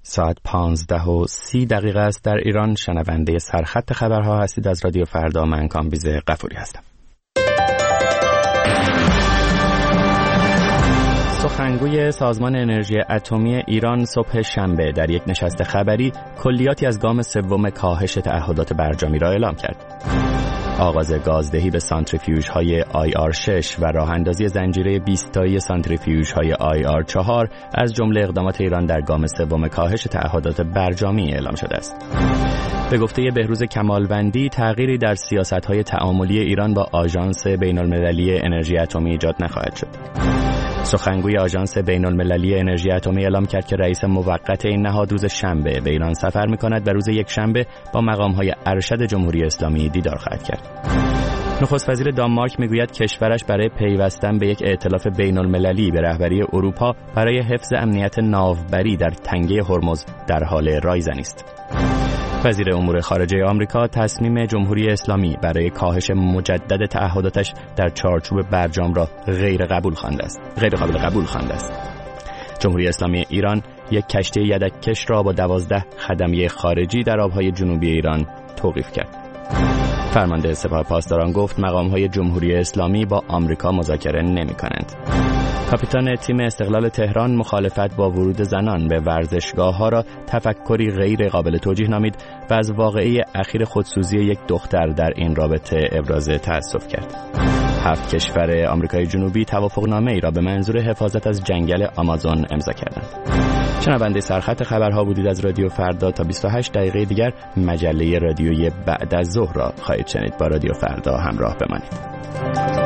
ساعت 15:30 است در ایران. شنونده سرخط خبرها هستید از رادیو فردا. من کامبیز غفوری هستم. سخنگوی سازمان انرژی اتمی ایران صبح شنبه در یک نشست خبری کلیاتی از گام سوم کاهش تعهدات برجامی را اعلام کرد. آغاز گازدهی به سانتریفیوژهای IR6 و راه اندازی زنجیره 20 تایی سانتریفیوژهای IR4 از جمله اقدامات ایران در گام سوم کاهش تعهدات برجامی اعلام شده است. به گفته بهروز کمالوندی، تغییری در سیاست‌های تعاملی ایران با آژانس بین‌المللی انرژی اتمی ایجاد نخواهد شد. سخنگوی آژانس بین‌المللی انرژی اتمی اعلام کرد که رئیس موقت این نهاد روز شنبه به ایران سفر می‌کند و روز یکشنبه با مقام‌های ارشد جمهوری اسلامی دیدار خواهد کرد. نخست وزیر دانمارک میگوید کشورش برای پیوستن به یک ائتلاف بین‌المللی به رهبری اروپا برای حفظ امنیت ناوبری در تنگه هرمز در حال رایزنی است. وزیر امور خارجه آمریکا تصمیم جمهوری اسلامی برای کاهش مجدد تعهداتش در چارچوب برجام را غیر قابل خوانده است. جمهوری اسلامی ایران یک کشتی یدککش را با 12 خدمیه خارجی در آبهای جنوبی ایران توقیف کرد. فرمانده سپاه پاسداران گفت مقام‌های جمهوری اسلامی با آمریکا مذاکره نمی‌کنند. کاپیتان تیم استقلال تهران مخالفت با ورود زنان به ورزشگاه‌ها را تفکری غیر قابل توجیه نامید و از واقعه اخیر خودسوزی یک دختر در این رابطه ابراز تأسف کرد. 7 کشور آمریکای جنوبی توافقنامه‌ای را به منظور حفاظت از جنگل آمازون امضا کردند. شنونده سرخط خبرها بودید از رادیو فردا. تا 28 دقیقه دیگر مجله رادیویی بعد از ظهر را خواهید شنید. با رادیو فردا همراه بمانید.